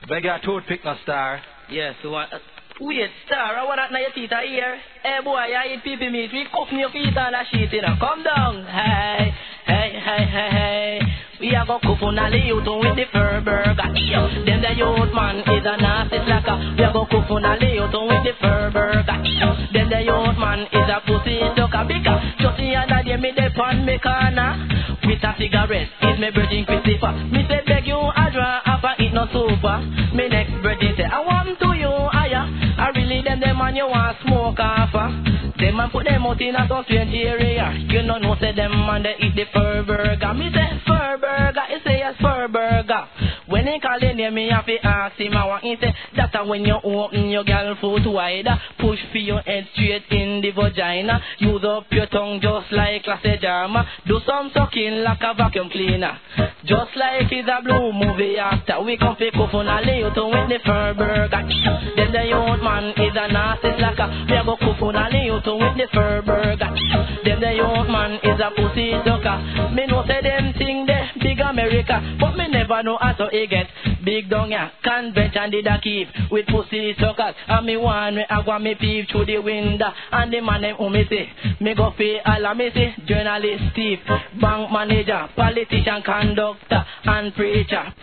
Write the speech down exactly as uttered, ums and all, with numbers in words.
We got a toothpick, no star. Yes, so what? Wait, star, I want that your teeth are here. Hey boy, I eat people meat. We cuffing your feet on that shit, you know. Come down. Hey, hey, hey, hey, hey. We are go cuff on all the youth with the fur burger. Yo, then the youth man is a nasty slacker. We are go cuff on all the youth with the fur burger. Yo, then the youth man is a pussy sucker. Because just the other day me dey on me corner with a cigarette. Is me virgin Christopher. Me say beg you a draw up and eat no super. Me next virgin say I want to you higher. I really them them man you want smoke off. Uh. Them man put them out in a some strange area. You know no say them man they eat the fur burger. Me say fur burger, he say yes fur burger. When he call the name me have to ask him I want he say that's when you open your girl foot wide. Push for your head straight in the vagina. Use up your tongue just like a jama. Do some sucking like a vacuum cleaner. Just like it's a blue movie after we come pick up on a little with the fur burger. Then the young man is a nasty slacker. We go cook on a little with the fur burger. Then the young man is a pussy sucker. Me know say them thing there big America, but me never know how to it get big down ya. Convention did a keep with pussy suckers. And me one me I want me peep through the window. And the man them who me say me go pay all of me say journalist, thief, bank manager, politician, conductor, and preacher.